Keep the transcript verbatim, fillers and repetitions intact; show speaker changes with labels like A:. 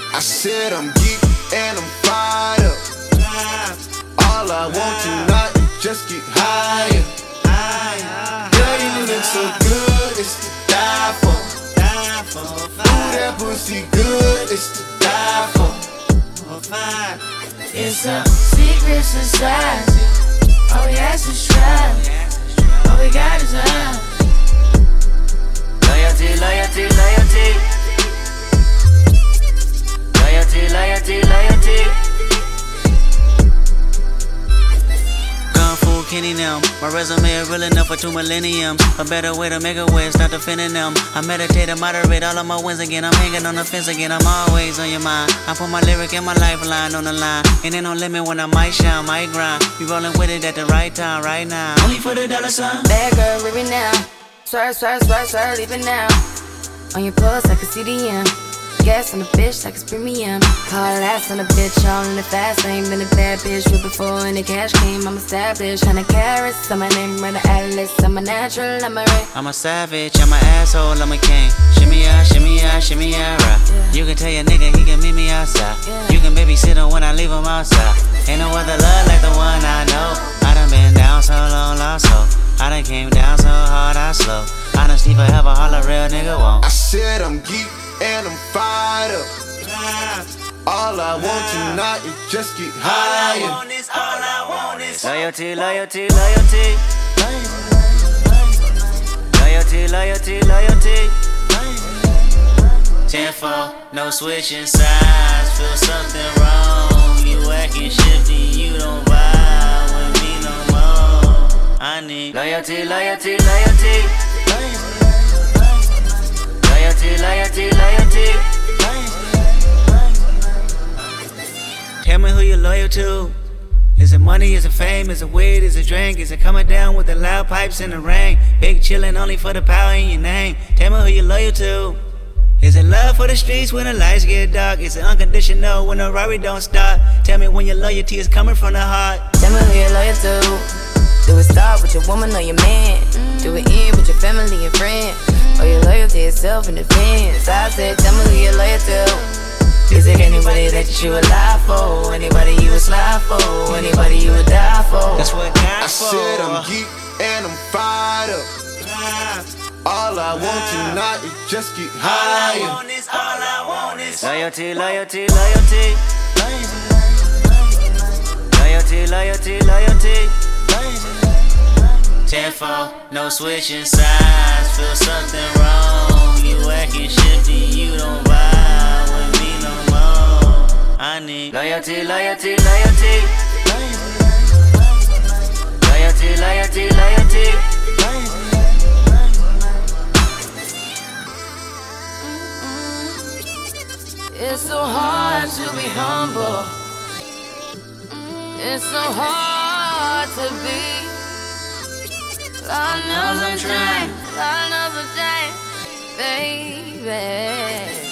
A: I said I'm geek and I'm fired up. All I want tonight is just get higher. Girl, you look so good, it's to die for. Ooh, that pussy good, it's to die for.
B: It's a secret society. All we ask is try. All we got is love.
C: Loyalty, loyalty, loyalty. Loyalty, loyalty, loyalty. Kung Fu Kenny now. My resume is real enough for two millenniums. A better way to make a way, start defending them. I meditate and moderate all of my wins again. I'm hanging on the fence again, I'm always on your mind. I put my lyric and my lifeline on the line. And ain't no limit when I might shine, might grind. You rolling with it at the right time, right now. Only for the dollar sign.
B: Bad girl, leave it now. Swerve, swerve, swerve, swerve, leave it now. On your pulse, I can see the M. Gas on the bitch like it's premium. Call ass on the bitch, all in the fast lane. Been a bad bitch with before and the cash came. I'm established, hundred carats on my name, run the atlas. I'm a natural, I'm a ray.
C: I'm a savage, I'm an asshole, I'm a king. Shimmy out, shimmy out, shimmy out, right. Yeah. You can tell your nigga he can meet me outside. Yeah. You can babysit him when I leave him outside. Ain't no other love like the one I know. I done been down so long, lost so. I done came down so hard, I slow. Honesty forever, all a real nigga won't.
A: I said I'm geek and I'm fired up. All I want tonight is just get higher.
C: All I want is, all I want is loyalty, loyalty, loyalty. Loyalty, loyalty, loyalty. ten four, no switching sides. Feel something wrong. You acting shifty, you don't vibe with me no more. I need loyalty, loyalty, loyalty. Loyalty, loyalty, loyalty. Tell me who you're loyal to. Is it money, is it fame, is it weed, is it drink? Is it coming down with the loud pipes in the rain? Big chillin' only for the power in your name. Tell me who you're loyal to. Is it love for the streets when the lights get dark? Is it unconditional when the Rari don't start? Tell me when your loyalty is coming from the heart.
B: Tell me who you're loyal to. Do it start with your woman or your man? Do it end with your family and friends? Or your loyalty is self in defense? I said, tell me who you're loyal to. Is it anybody that you would lie for? Anybody you would slide for? Anybody you would die for?
C: That's what God
A: I
C: for.
A: said I'm geek and I'm fired up. All I want tonight is just get higher.
C: All I want is, all I want is loyalty, loyalty, loyalty. Loyalty, loyalty, loyalty. ten four, no switching sides. Feel something wrong. You acting shifty, you don't vibe with me no more. I need loyalty, loyalty, loyalty. Loyalty, loyalty, loyalty.
B: It's so hard to be humble. It's so hard to be. Lord knows I'm trying. Lord knows I'm trying, baby.